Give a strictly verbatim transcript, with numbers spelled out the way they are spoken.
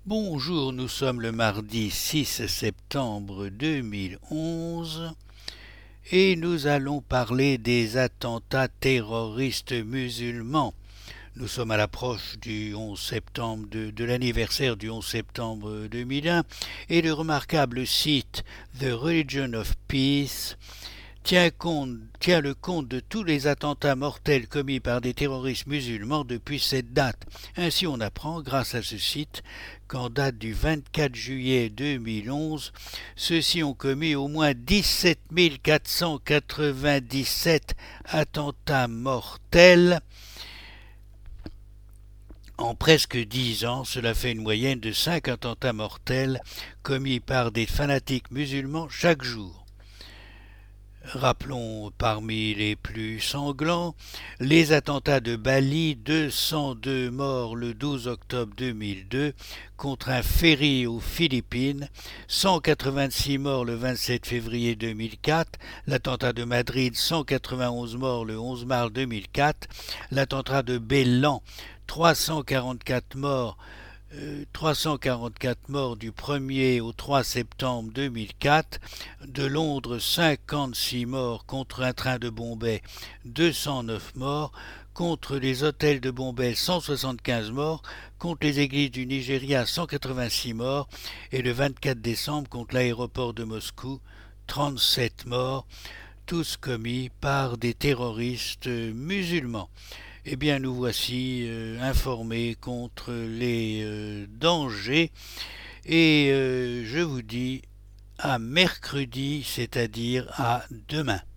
Bonjour, nous sommes le mardi six septembre deux mille onze et nous allons parler des attentats terroristes musulmans. Nous sommes à l'approche du onze septembre, de, de l'anniversaire du onze septembre deux mille un, et le remarquable site The Religion of Peace tient, compte, tient le compte de tous les attentats mortels commis par des terroristes musulmans depuis cette date. Ainsi, on apprend, grâce à ce site, qu'en date du vingt-quatre juillet deux mille onze, ceux-ci ont commis au moins dix-sept mille quatre cent quatre-vingt-dix-sept attentats mortels. En presque dix ans, cela fait une moyenne de cinq attentats mortels commis par des fanatiques musulmans chaque jour. Rappelons parmi les plus sanglants les attentats de Bali, deux cent deux morts le douze octobre deux mille deux contre un ferry aux Philippines, cent quatre-vingt-six morts le vingt-sept février deux mille quatre, l'attentat de Madrid, cent quatre-vingt-onze morts le onze mars deux mille quatre, l'attentat de Bélan, trois cent quarante-quatre morts Euh, trois cent quarante-quatre morts du premier au trois septembre deux mille quatre, de Londres cinquante-six morts contre un train de Bombay, deux cent neuf morts, contre les hôtels de Bombay cent soixante-quinze morts, contre les églises du Nigeria cent quatre-vingt-six morts et le vingt-quatre décembre contre l'aéroport de Moscou trente-sept morts, tous commis par des terroristes musulmans. Eh bien, nous voici euh, informés contre les euh, dangers et euh, je vous dis à mercredi, c'est-à-dire à demain.